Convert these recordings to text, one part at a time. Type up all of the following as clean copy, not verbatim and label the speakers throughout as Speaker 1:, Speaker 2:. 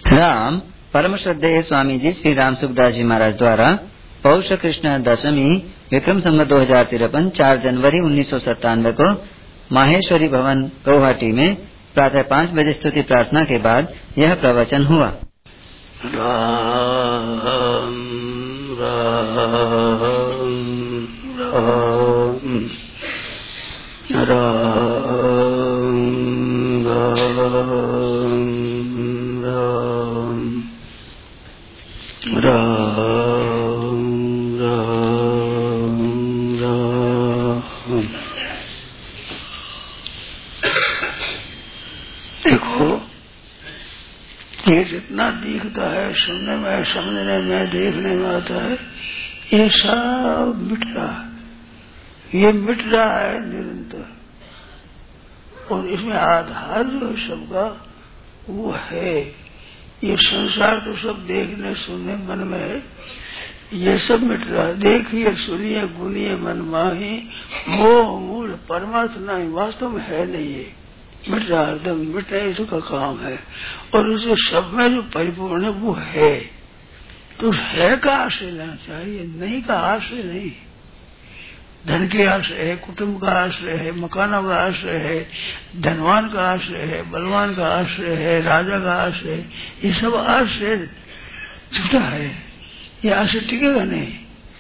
Speaker 1: राम परम श्रद्धेय स्वामी जी श्री राम सुखदास जी महाराज द्वारा पौष कृष्ण दशमी विक्रम संवत 2053 4 जनवरी 1997 को माहेश्वरी भवन गुवाहाटी में प्रातः 5 बजे स्तुति प्रार्थना के बाद यह प्रवचन हुआ।
Speaker 2: राम राम राम राम राम राम राम। देखो, ये जितना दिखता है, सुनने में, समझने में, देखने में आता है, ये सब मिट रहा है। ये मिट रहा है निरंतर, और इसमें आधार जो सबका वो है। ये संसार तो सब देखने सुनने मन में है, ये सब मिट रहा है। देखिए, सुनिए, गुनिए मन माही, मोह मूल परमार्थ नहीं, वास्तव में है नहीं। ये मिट रहा, एकदम मिटने इसका काम है। और उस सब में जो परिपूर्ण है वो है, तो है का आश्रय लेना चाहिए, नहीं का आश्रय नहीं। धन के आश्रय है, कुटुंब का आश्रय है, मकानों का आश्रय है, धनवान का आश्रय है, बलवान का आश्रय है, राजा का आश्रय है, ये सब आश्रय झूठा है। ये आश्रय टिकेगा नहीं।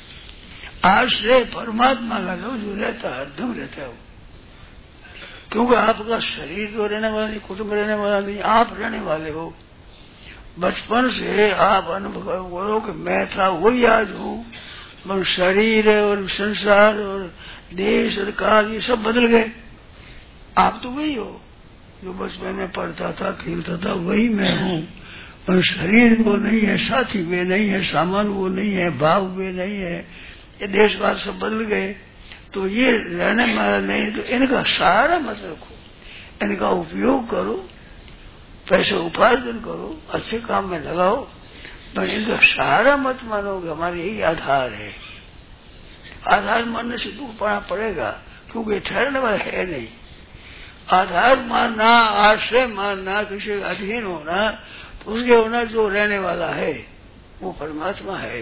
Speaker 2: आश्रय परमात्मा का लो, जो रहता है हरदम रहता है वो। क्योंकि आपका शरीर तो रहने वाला नहीं, कुटुंब रहने वाला नहीं, आप रहने वाले हो। बचपन से आप अनुभव करो कि मैं था वही आज हूँ, मगर शरीर और संसार और देश और काल ये सब बदल गए। आप तो वही हो जो बचपन में पढ़ता था, खेलता था, वही मैं हूँ। पर शरीर वो नहीं है, साथी वे नहीं है, सामान वो नहीं है, भाव वे नहीं है, ये देशवाद सब बदल गए। तो ये रहने वाला नहीं, तो इनका सारा मत रखो, इनका उपयोग करो, पैसे उपार्जन करो, अच्छे काम में लगाओ, पर इनका सारा मत मानो कि हमारे यही आधार है। आधार मानने से दुख पाना पड़ेगा, क्योंकि ठहरने वाला है नहीं। आधार मानना, आश्रय मानना, किसी का अधीन होना, तो उसके होना जो रहने वाला है वो परमात्मा है।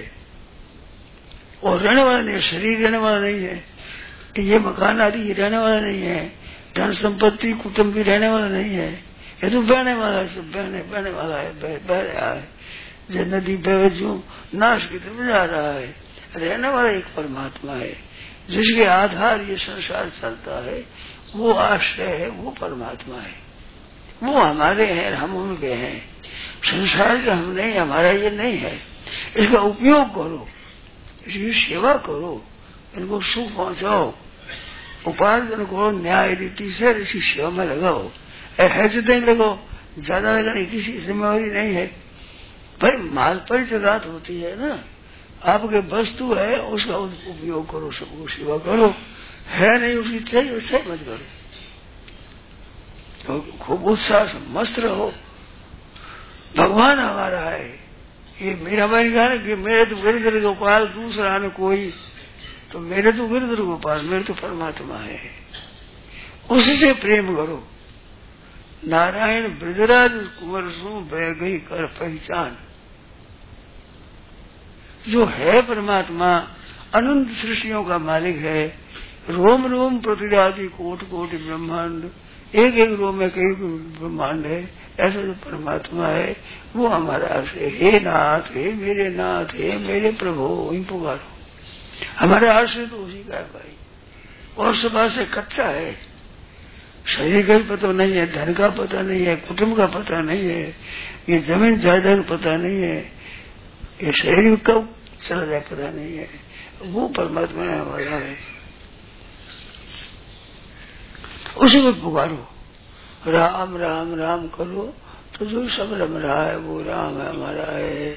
Speaker 2: और रहने वाला नहीं, शरीर रहने वाला नहीं है, ये मकान आदि ये रहने वाला नहीं है, धन संपत्ति कुटुंब भी रहने वाला नहीं है, ये तो बहने वाला है, सब बहने वाला है, बह रहा है। जो नदी बह जो नाश की तरफ जा रहा है, रहने वाला एक परमात्मा है, जिसके आधार ये संसार चलता है, वो आश्रय है, वो परमात्मा है। वो हमारे हैं, हम उनके हैं। संसार का हम नहीं, हमारा ये नहीं है। इसका उपयोग करो, इसकी सेवा करो, इनको सुख पहुंचाओ, उपार्जन करो, न्याय रीति से इसी सेवा में लगाओ। है नहीं लगाओ, ज्यादा लगाने किसी जिम्मेवारी नहीं है। भाई माल पर जगह होती है ना, आपके वस्तु है उसका उपयोग करो, सबको सेवा करो। है नहीं उसकी चाहिए, उससे मत करो, तो खूब उत्साह से मस्त रहो। भगवान हमारा है। ये मेरा भाई कहा ना कि मेरे तो गिरधर गोपाल, दूसरा न कोई, तो मेरे तो गिरधर गोपाल, मेरे तो परमात्मा है, उससे प्रेम करो। नारायण ब्रजराज कुंवर सु बह गई कर पहचान। जो है परमात्मा, अनंत सृष्टियों का मालिक है, रोम रोम प्रतिरादि कोट कोट ब्रह्मांड, एक एक रोम में कई ब्रह्मांड है, ऐसा जो परमात्मा है वो हमारा आश्रय। हे नाथ, हे मेरे नाथ, हे मेरे प्रभु, वही पुकारो। हमारा आश्रय तो उसी का है भाई। और सब आश्रय कच्चा है, शरीर का भी पता नहीं है, धन का पता नहीं है, कुटुंब का पता नहीं है, ये जमीन जायदाद पता नहीं है, ये शरीर कब चला जाए पता नहीं है। वो परमात्मा हमारा है, उसी को पुकारो। राम राम राम करो तो जो सब रम रहा है वो राम है, हमारा है।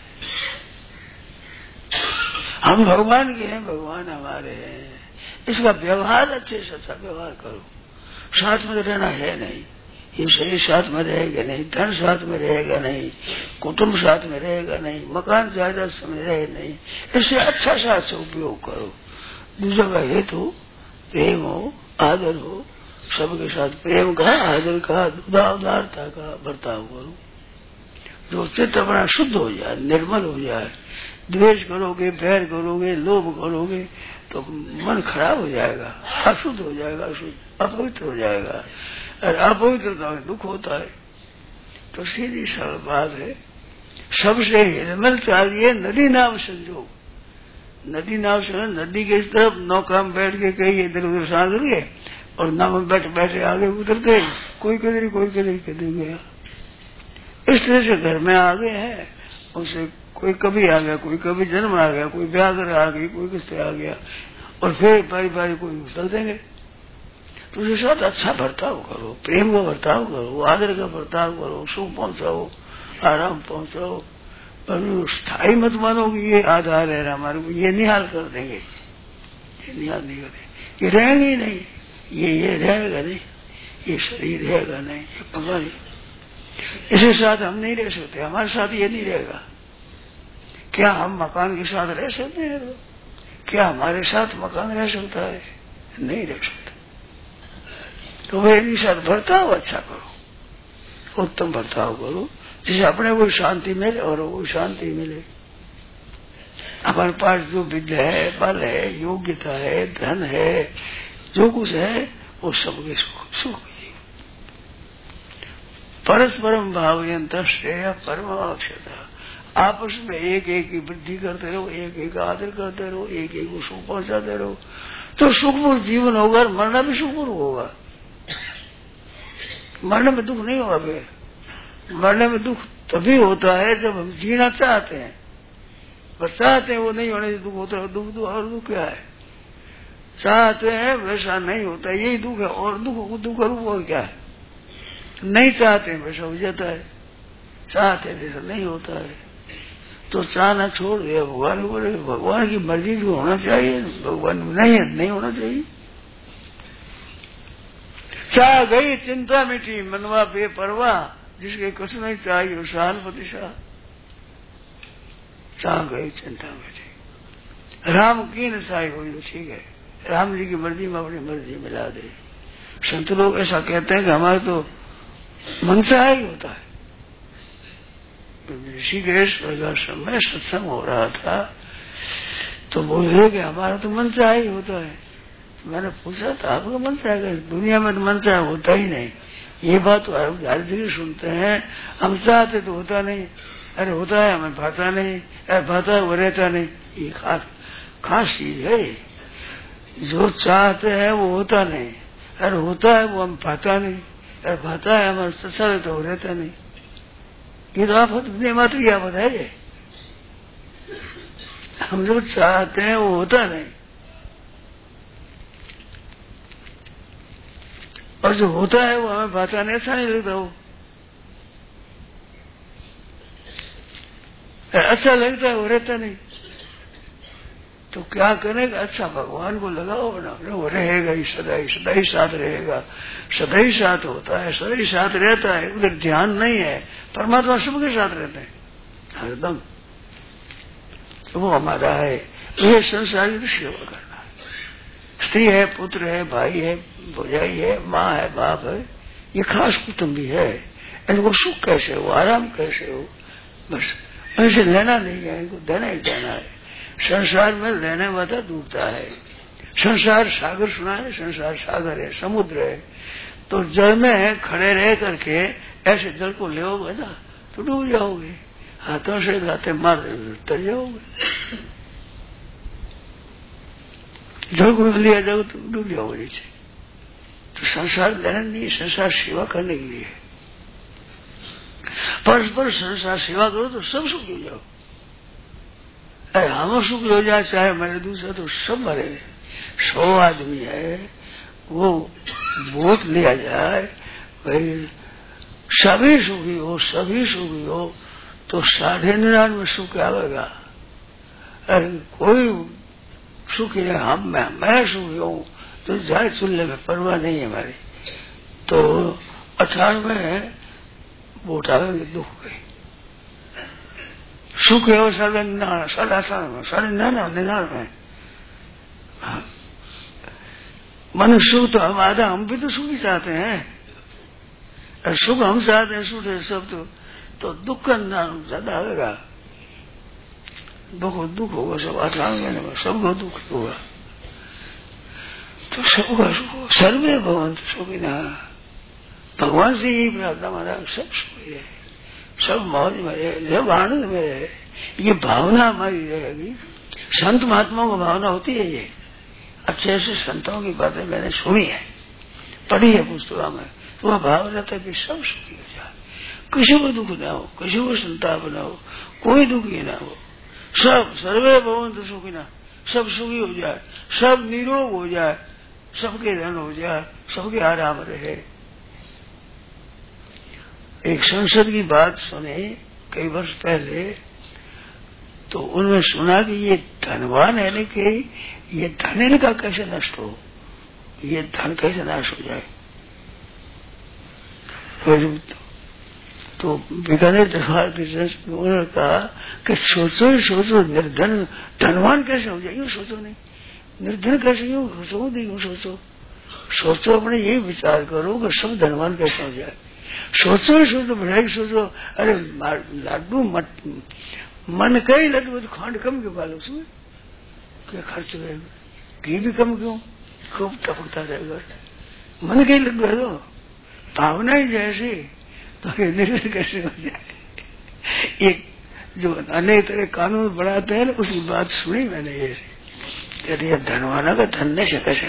Speaker 2: हम भगवान के हैं, भगवान हमारे हैं। इसका व्यवहार अच्छे से अच्छा व्यवहार करो। साथ में रहना है नहीं, ये शरीर साथ में रहेगा नहीं, धन साथ में रहेगा नहीं, कुटुंब साथ में रहेगा नहीं, मकान जायदाद समय रहे नहीं। इससे अच्छा से अच्छा उपयोग करो। दूसरा का हेतु प्रेम हो, आदर हो, सबके साथ प्रेम का, आदर का, उदारता का बर्ताव करो। जो चित्त अपना शुद्ध हो जाए, निर्मल हो जाए। द्वेष करोगे, बैर करोगे, लोभ करोगे तो मन खराब हो जाएगा, अशुद्ध हो जाएगा, अशुद्ध अपवित्र हो जाएगा, और अपवित्रता में दुख होता है। तो सीधी सरल बात है, सबसे निर्मल चाहिए नदी नाव संजोग। नदी नाव से नदी के इस तरफ नौका में बैठ के कहीं इधर उधर सांस लिए और नाव में बैठे बैठे आगे उतर गए, कोई किधर गया। इस तरह से घर में आ गए हैं, उसे कोई कभी आ गया, कोई कभी जन्म आ गया, कोई ब्याह कर आ गई, कोई किससे आ गया, और फिर बारी बारी कोई उतर देंगे। तो उसके साथ अच्छा बर्ताव करो, प्रेम का बर्ताव करो, आदर का बर्ताव करो, सुख पहुंचाओ, आराम पहुंचाओ। और स्थायी मत मानो कि ये आधार है हमारे को, ये निहाल कर देंगे, ये निहाल नहीं करेंगे, ये रहेंगे ही नहीं, ये रहेगा नहीं, ये शरीर रहेगा नहीं, ये पगा नहीं। इसके साथ हम नहीं रह सकते, हमारे साथ ये नहीं रहेगा। क्या हम मकान के साथ रह सकते हैं? क्या हमारे साथ मकान रह सकता है? नहीं रह सकता। तो वह इनके साथ बर्ताव अच्छा करो, उत्तम बर्ताव करो, जिससे अपने को शांति मिले और वो शांति मिले। हमारे पास जो विद्या है, बल है, योग्यता है, धन है, जो कुछ है वो सबके सुख। परस्परम भावयंत श्रेय परमाक्षता। आपस में एक एक की वृद्धि करते रहो, एक एक आदर करते रहो, एक एक को सुख पहुंचाते रहो, तो सुखपूर्ण जीवन होगा और मरना भी सुखपूर्ण होगा। मरने में दुख नहीं होगा। फिर मरने में दुख तभी होता है जब हम जीना चाहते हैं, बस चाहते हैं वो नहीं होने से दुख होता है। दुख और दुख क्या है? चाहते हैं वैसा नहीं होता, यही दुख है। और दुख का रूप और क्या है? नहीं चाहते हैं वैसा हो जाता है, चाहते हैं जैसा नहीं होता है। तो चाहना छोड़ दिया, भगवान को बोले भगवान की मर्जी जो होना चाहिए, भगवान नहीं होना चाहिए। चाह गई चिंता मिटी मनवा बेपरवाह, जिसके कुछ नहीं चाहिए वो सहानुभूति शाह। चाह गई चिंता मिटी, राम की नशाई हुई तो ठीक है, राम जी की मर्जी में अपनी मर्जी मिला दे। संत लोग ऐसा कहते हैं कि हमारे तो मनसा ही होता है। ऋषिकेश वर्गाश्रम में सत्संग हो रहा था तो बोल रहे कि हमारा तो मनसा ही होता है। तो मैंने पूछा था आपका मनसा है? दुनिया में तो मनसा होता ही नहीं। ये बात तो हर जगह सुनते हैं, हम चाहते तो होता नहीं, अरे होता है हमें भाता नहीं, अरे भाता है वो रहता नहीं। ये खास चीज है, जो चाहते हैं वो होता नहीं, अरे होता है वो हम भाता नहीं, अरे भाता है हमारे सत्संग तो वो रहता नहीं। ये तो आप अपने मात्र क्या बताइए, हम जो चाहते हैं वो होता नहीं, और जो होता है वो हमें भाता नहीं, अच्छा नहीं लगता। वो अच्छा लगता है वो रहता नहीं। तो क्या करेगा? अच्छा भगवान को लगाओ ना, वो रहेगा ही सदा ही साथ रहेगा, सदा ही साथ होता है, सदा ही साथ रहता है। उधर ध्यान नहीं है, परमात्मा सबके साथ रहते हैं हरदम। तो वो हमारा है, ये संसार की सेवा करना है। स्त्री है, पुत्र है, भाई है, भौजाई है, माँ है, बाप है, ये खास कुटुंब भी है। इनको सुख कैसे हो, आराम कैसे हो, बस इनसे लेना नहीं है, इनको देना ही देना है। संसार में लेने वाला डूबता है। संसार सागर सुना है, संसार सागर है, समुद्र है। तो जल में खड़े रह करके ऐसे जल को लेओगे ना तो डूब जाओगे, हाथों से लाते मार तर जाओगे। जल को लिया जाओ तो डूब जाओगे नीचे। तो संसार लेना नहीं, संसार सेवा करने के लिए। परस्पर संसार सेवा करो तो सब सुख हो जाओ। अरे हम सुख हो जाए चाहे मेरे दूसरा, तो सब मरे। 100 आदमी है, वो वोट लिया जाए भाई सभी सुखी हो, सभी सुखी हो, तो 99.5 सुख आवेगा। अरे कोई सुखी है, मैं सुखी हूँ तो जाए चुल्ले में, परवाह नहीं है हमारी। तो 98 वोट आवेंगे, दुख गई। सुख है 99.99 मन सुख तो हम आधा, हम भी तो सुख ही चाहते हैं। सुख हम चाहते हैं, सुख है सब तो तो दुख का नाम ज्यादा आएगा। दुख होगा, सब आत्मा में सबको दुख होगा। तो सबका सुख, सर्वे भवन्तु सुखिनः। भगवान से यही प्रार्थना हमारा, सब सुखी है, सब मौज में रहे, सब आनंद में रहे। ये भावना हमारी रहेगी। संत महात्माओं को भावना होती है ये। अच्छे ऐसे संतों की बातें मैंने सुनी है, पढ़ी है पुस्तकों में, तो वह भाव रहता है कि सब सुखी हो जाए, किसी को दुख ना हो, किसी को संताप ना हो, कोई दुखी ना हो, सब सर्वे भवन्तु सुखिनः, सब सुखी हो जाए, सब निरोग हो जाए, सबके धन हो जाए, सबके आराम रहे। एक संसद की बात सुने कई वर्ष पहले, तो उन्होंने सुना कि ये धनवान है कि ये धन इनका कैसे नष्ट हो, ये धन कैसे नाश हो जाए। तो बीकानेर दरबार उन्होंने कहा कि सोचो ही सोचो, निर्धन धनवान कैसे हो जाए, यूं सोचो नहीं, निर्धन कैसे यूं सोचो नहीं, यूं सोचो, सोचो अपने यही विचार करो कि सब धनवान कैसे हो जाए। सोचो ही सोचो, बढ़ाई सोचो। अरे लाडू मन कई लड्डू, तो खांड कम क्यों पालो, उसमें क्या खर्च रहेगा, घी भी कम क्यों, खूब टपकता रहेगा। मन कई लड्डू है, तो भावना ही जैसी, तो निर्धन कैसे हो जाए। एक जो अनेक तरह कानून बनाते हैं, उसकी बात सुनी मैंने ये, कहते धनवाना का धन से कैसे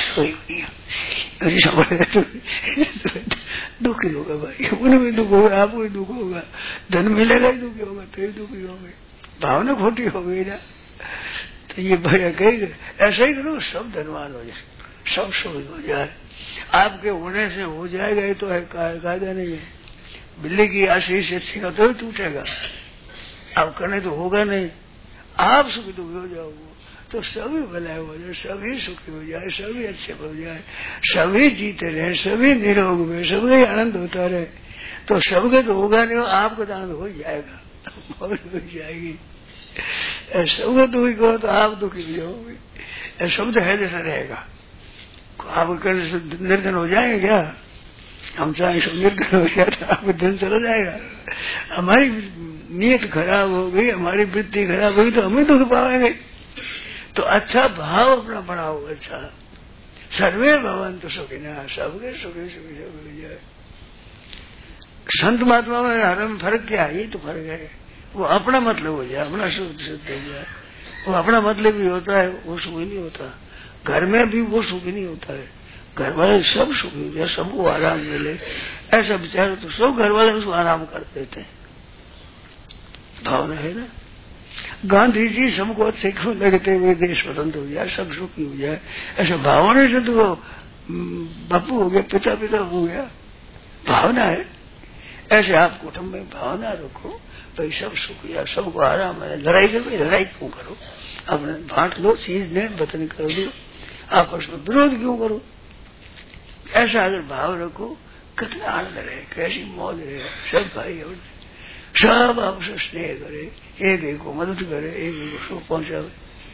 Speaker 2: दुखी होगा भाई, उन्हें भी दुख होगा, आपको भी दुख होगा, धन मिलेगा ही दुखी होगा, तो ही दुखी होंगे, भावना खोटी हो गई ना। तो ये भैया कहेगा ऐसा ही करो, सब धनवान हो जाए, सब सुखी हो जाए। आपके होने से हो जाएगा ये तो है, कायदा नहीं है। बिल्ली की आशीष से छीना तो ही टूटेगा, आप करने तो होगा नहीं। आप सुखी दुखी हो जाओगे तो सभी भलाई हो जाए, सभी सुखी हो जाए, सभी अच्छे हो जाए, सभी जीते रहे, सभी निरोग में, सभी आनंद होता रहे। तो सबके तो होगा नहीं, आपको तो आनंद हो जाएगा, हो जाएगी। सबको दुखी करो तो आप दुखी भी होगे, शब्द है जैसा रहेगा। आप निर्धन हो जाएंगे क्या, हम चाहे सब निर्धन हो जाए तो आपको धन चला जाएगा। हमारी नीयत खराब हो गई, हमारी वृत्ति खराब होगी तो हमें दुख पाएंगे। तो अच्छा भाव अपना बढ़ाओ, अच्छा सर्वे भवन्तु सुखिनः, सबके सुखी सुखी सब हो जाए। संत महात्मा में हर में फर्क क्या है, ये तो फर्क है, वो अपना मतलब हो जाए, अपना शुद्ध शुद्ध हो जाए। वो अपना मतलब भी होता है, वो सुखी नहीं होता। घर में भी वो सुखी नहीं होता है, घर वाले सब सुखी हो जाए, सबको आराम मिले, ऐसा विचार तो सब घर वाले उसको आराम कर देते हैं। भावना है ना। गांधी जी सबको अच्छे क्यों लगते हुए देश स्वतंत्र हो जाए, सब सुखी हो जाए, ऐसा भावना से तो बापू हो गया, पिता पिता हो गया, भावना है। ऐसे आप कुटुंब में भावना रखो, भाई सब सुख हो जाए, सबको आराम है। लड़ाई करो, लड़ाई क्यों करो, अपने बांट लो, चीज ने बतन कर दो, आपस में विरोध क्यों करो। ऐसा अगर भाव रखो, कितना आनंद रहे, कैसी मौज रहे, सब भाई और सब आपसे स्नेह करे, एक को मदद करे, एक को सुख पहुंचावे।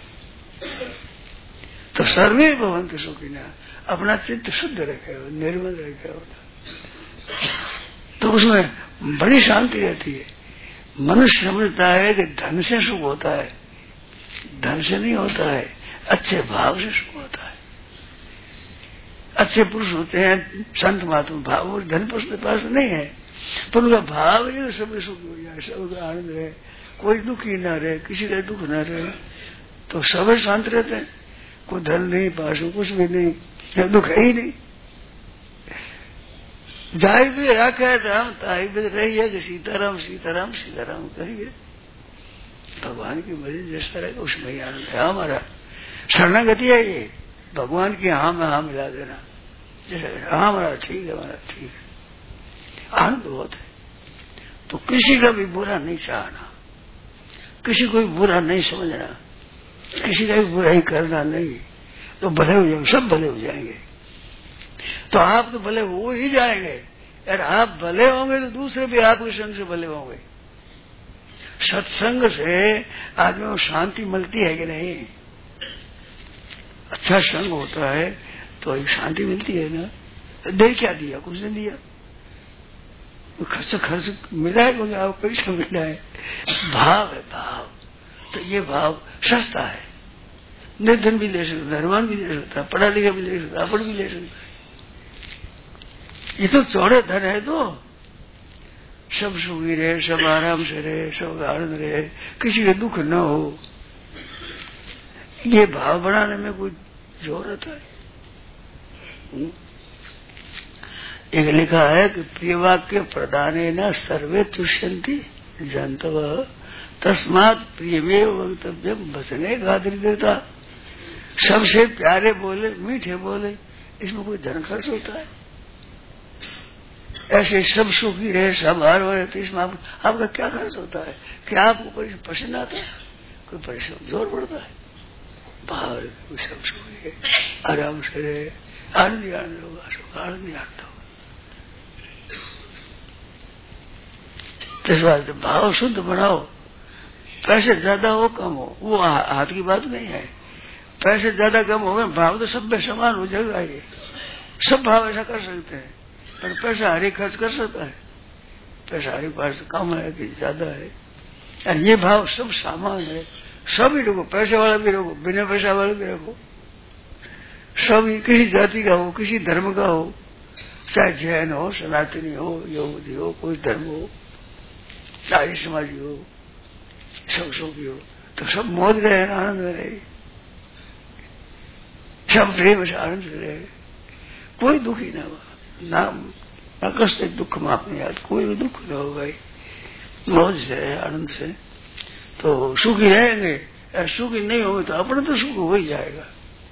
Speaker 2: तो सर्वे भवन्तु सुखिनः, अपना चित्त शुद्ध रखे, निर्मल रखे, तो उसमें बड़ी शांति रहती है। मनुष्य समझता है कि धन से सुख होता है, धन से नहीं होता है, अच्छे भाव से सुख होता है। अच्छे पुरुष होते हैं संत महात्मा, भाव और धन पुरुष के पास नहीं है, पर उनका भाव है सब सुख हो जाए, सबका आनंद रहे, कोई दुखी न रहे, किसी का दुख न रहे, तो सब शांत रहते हैं। कोई धन नहीं पास, कुछ भी नहीं, दुख है ही नहीं। जाय भी राखे राम ताई भी रही है कि सीताराम सीताराम सीताराम करिए, भगवान की मर्जी जैसा रहेगा उसमें ही आनंद है। हमारा शरणागति है ये, भगवान की हाँ में हाँ मिला देना, जैसे हाँ हमारा ठीक है, हमारा ठीक है, आनंद बहुत है। तो किसी का भी बुरा नहीं चाहना, किसी को भी बुरा नहीं समझना, किसी का भी बुराई करना नहीं, तो भले हो जाएंगे, सब भले हो जाएंगे। तो आप तो भले हो ही जाएंगे, यार आप भले होंगे तो दूसरे भी आपके संग से भले होंगे। सत्संग से आदमी को शांति मिलती है कि नहीं, अच्छा संग होता है तो एक शांति मिलती है ना। दे क्या दिया, कुछ नहीं दिया, खर्च मिला है, क्योंकि आपको पैसा मिला है। भाव है, भाव। तो ये भाव सस्ता है, निर्धन भी ले सकता, धनवान भी ले सकता, पढ़ा लिखा भी ले सकता, अपन भी ले सकता है। ये तो चौड़े धन है, तो सब सुखी रहे, सब आराम से रहे, सब आनंद रहे, किसी का दुख न हो। ये भाव बनाने में कोई जोर रहता है। एक लिखा है कि प्रिय वाक्य प्रदाने न सर्वे तुष्यंती जनतव तस्मात् प्रियमेव वक्तव्यम वचने गादरी देता। सबसे प्यारे बोले, मीठे बोले, इसमें कोई धन खर्च होता है? ऐसे सब सुखी रहे, सब हार रहे, तो इसमें आपका क्या खर्च होता है? क्या आपको पसंद आता है? कोई परिश्रम जोर पड़ता है? भाव सब सुखी है, आराम से रहे, आनंद आनंद होगा, सुख आनंद आनंद होगा। इस वास्ते भाव शुद्ध बनाओ। पैसे ज्यादा हो कम हो वो हाथ की बात नहीं है। पैसे ज्यादा कम हो गए, भाव तो सब में समान हो जाएगा। ये सब भाव ऐसा कर सकते हैं, पर पैसा हर एक खर्च कर सकता है। पैसा हर एक पास कम है कि ज्यादा है, और ये भाव सब सामान है। सभी लोगों, पैसे वाला भी रखो, बिना पैसा वाला भी रखो, सभी किसी जाति का हो, किसी धर्म का हो, चाहे जैन हो, सनातनी हो, यहूदी हो, कोई धर्म हो, आर्य समाजी हो, सब सुखी हो, तो सब मौज रहे, आनंद में रहे, सब प्रेम से आनंद से रहे, कोई दुखी ना हो, ना कष्ट दुख में अपने याद कोई भी दुख ना हो भाई, मौज से रहे, आनंद से, तो सुखी रहेंगे। सुखी नहीं होंगे तो अपने तो सुख हो ही जाएगा।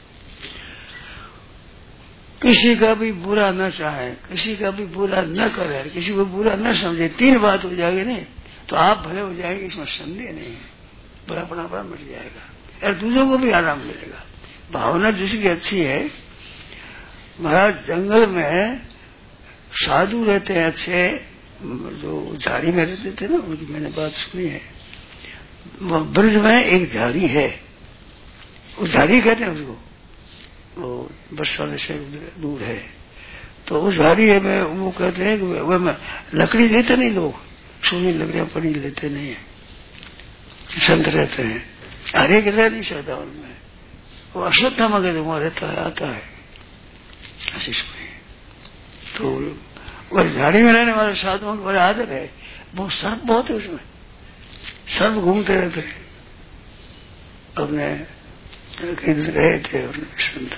Speaker 2: किसी का भी बुरा न चाहे, किसी का भी बुरा न करे, किसी को बुरा न समझे, तीन बात हो जाएगी नहीं तो आप भले हो जाएंगे, इसमें संदेह नहीं है। बुरापना मिट जाएगा और दूसरों को भी आराम मिलेगा। भावना जिसकी अच्छी है, महाराज जंगल में साधु रहते हैं अच्छे, जो झाड़ी में रहते थे ना, उनकी मैंने बात सुनी है। ब्रज में एक झाड़ी है, उस झाड़ी कहते हैं उसको, वो बरसाने से दूर है, तो उस झाड़ी में वो कहते हैं कि वह में लकड़ी लेते नहीं लोग, सोनी लकड़ियां पड़ी लेते नहीं है, संत रहते हैं, हर एक रह नहीं सकता उनमें, वो अश्वत्थामा कहते वहां रहता है, आता है आशीष में। तो वह झाड़ी में रहने वाले साधुओं के बड़ा आदर है। वो सर्प बहुत है उसमें, सर्प घूमते रहते हैं। अपने गए थे संत,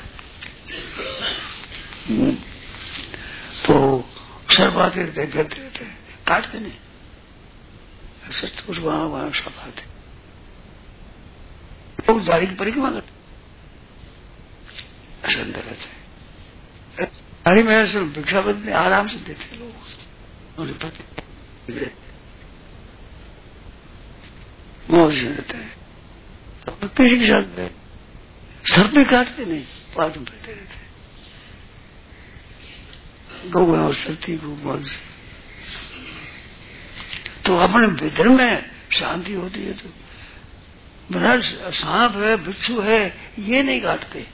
Speaker 2: तो सर्प आते रहते, गिरते रहते, काटते नहीं, सचमुच वहां सर्प आते, लोग झाड़ी की परिक्रमा करते, संत रहते। झाड़ी में सिर्फ भिक्षावत में आराम से देते लोग, उन्हें पति मौज से रहते हैं, किसी के साथ सर पे काटते नहीं, पास में बैठे रहते, गौ और सती को मौज से। तो अपने भीतर में शांति होती है। तो महाराज सांप है, बिच्छू है, ये नहीं काटते।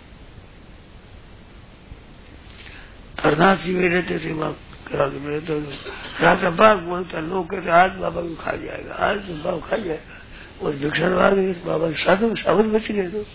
Speaker 2: हरनाथ जी में रहते थे, वहां में रहते थे, राजा बाग बोलता, लोग कहते आज बाबा को खा जाएगा, आज तो बाबा खा जाएगा। उस भिक्षण आ गए, बाबा साधु साबुत बच गए, तो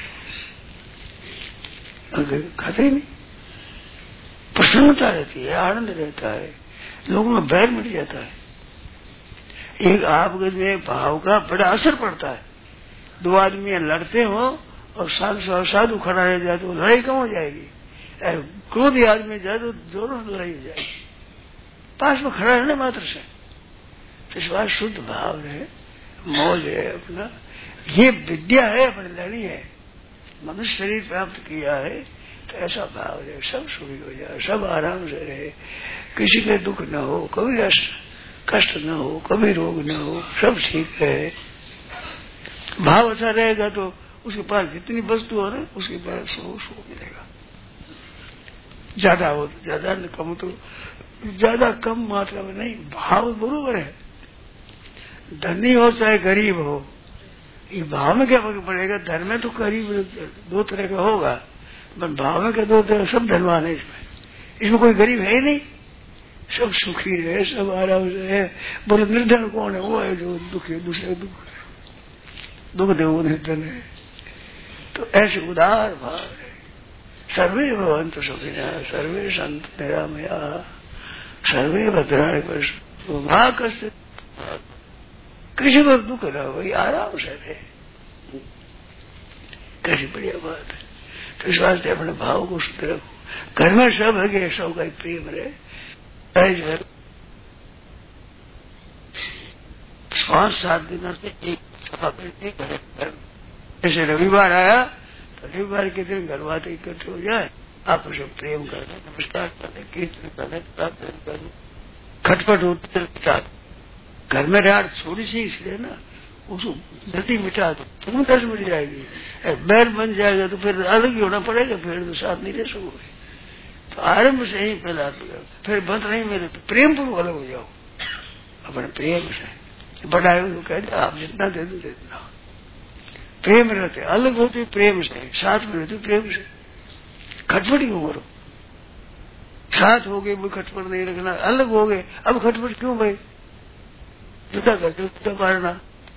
Speaker 2: खाते ही नहीं। प्रसन्नता रहती है, आनंद रहता है, लोगों में बैर मिट जाता है। एक आपके में भाव का बड़ा असर पड़ता है। दो आदमी लड़ते हो और साधु खड़ा रह जाए तो लड़ाई कम हो जाएगी, क्रोधी आदमी जाए तो दोनों लड़ाई हो जाएगी, पास में खड़ा रहने मात्र से। इस बात शुद्ध भाव है, मौज है अपना, ये विद्या है, अपनी लड़ी है। मनुष्य शरीर प्राप्त किया है तो ऐसा भाव है, सब सुखी हो जाए, सब आराम से रहे, किसी के दुख न हो, कभी कष्ट न हो, कभी रोग न हो, सब ठीक रहे। भाव अच्छा रहेगा तो उसके पास जितनी वस्तु हो ना, उसके पास सुख मिलेगा। ज्यादा हो तो ज्यादा, न कम तो ज्यादा, कम मात्रा में नहीं। भाव बरोबर है, धनी हो चाहे गरीब हो, ये भाव में क्या फर्क पड़ेगा। धन में तो गरीब दो तरह का होगा, पर भाव में क्या दो तरह, सब धनवान है। इसमें कोई गरीब है ही नहीं, सब सुखी रहे, सब आराम से है। बोले निर्धन कौन है? वो है जो दुखी, दूसरे दुख है, दुख दे वो निर्धन है। तो ऐसे उदार भाव है। सर्वे भवन्तु सुखिनः सर्वे सन्तु निरामयाः सर्वे भद्राणि पश्यन्तु मा कश्चित् किसी को दुख ना हो, भाई आराम से रहे। कैसी बढ़िया बात है। तो इस वास्ते अपने भाव को शुद्ध रखो। घर में सब है कि सब का प्रेम रहे। 5-7 दिनों से एक सभा करके जैसे रविवार आया तो रविवार के दिन घर वाले इकट्ठे हो जाए, आपस में प्रेम करना, नमस्कार करने, कीर्तन करने, प्रार्थना करने, खटपट होती है। घर में रात थोड़ी सी इसलिए ना, उसको जल्दी मिटा दो, तुम 10 मिट जाएगी। बैर बन जाएगा तो फिर अलग ही होना पड़ेगा, फिर तो साथ नहीं रह सकोगे। तो आरंभ से ही पहला फिर बंद नहीं मिले तो प्रेम पूर्व अलग हो जाओ अपने प्रेम से। बड़ा है कहते आप जितना दे दो देना। प्रेम रहते अलग होते प्रेम से, साथ में रहते प्रेम से। खटपट क्यों करो? साथ हो गए खटपट नहीं रखना, अलग हो गए अब खटपट क्यों भाई? जुदा करते जुदा मारना,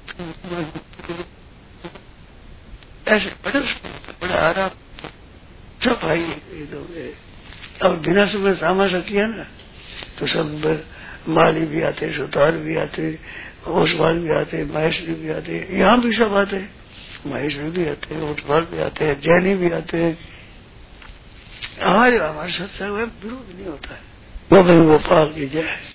Speaker 2: ऐसे बड़ा आराम सब भाई। अब बिना समय तामाशा किया ना तो सब माली भी आते, सुतार भी आते, ओसवाल भी आते, महेश्वरी भी आते, यहाँ भी सब आते, महेश्वरी भी आते, ओसवाल भी आते हैं, जैनी भी आते हैं। हमारे सत्संग में विरोध नहीं होता है। वो भाई गोपाल की जय।